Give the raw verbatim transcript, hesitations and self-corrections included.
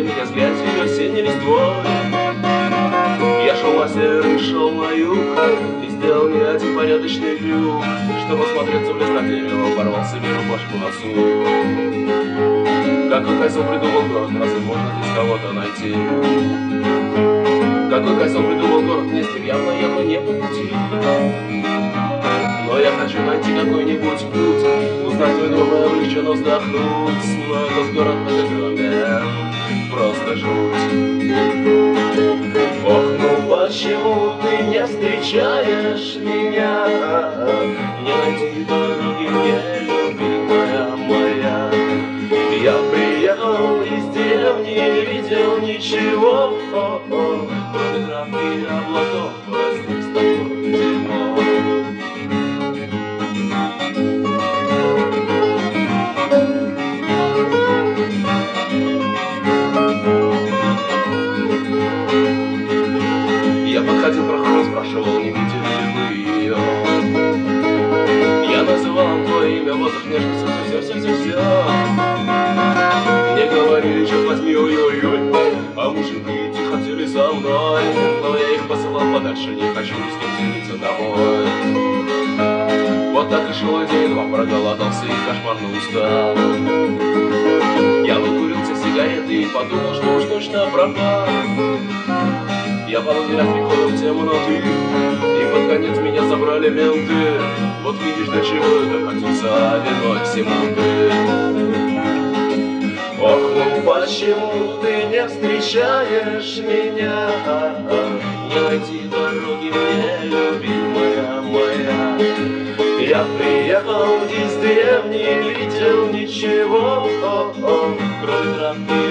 меня взгляд ее осенней листвой. Я шел на север и шел на юг, и сделал не один порядочный крюк, чтобы осмотреться в лес на дерево, порвал себе рубашку на сук. Какой козел придумал город, разве можно здесь кого-то найти? Какой козел придумал город, мне с ним явно, явно не по пути. Но я хочу найти какой-нибудь путь, узнать твой новый, облегченно вздохнуть. Но этот город в Инстаграме просто жуть. Ох, ну почему ты не встречаешь меня? Не найти дороги мне, любимая моя. Я приехал из деревни, не видел ничего, кроме травки и облаков, возник с тобой дерьмо. Я подходил к проходу, спрашивал, не видели ли вы ее. Я называл твое имя, воздух нежно, все-все-все-все-все. Мне говорили, черт возьми, ой-ой-ой, а мужики идти хотели со мной, но я их посылал подальше, не хочу ни с кем делиться домой. Вот так и шел день, два проголодался и кошмарно устал. Я выкурил все сигареты и подумал, что уж точно пропал. Я пару днях приходил в темноты, и под конец меня забрали менты. Вот видишь, до чего это катится, виной всему ты. Ох, ну почему ты не встречаешь меня? Не найти дороги мне, любимая моя. Я приехал из деревни, не видел ничего, кроме травки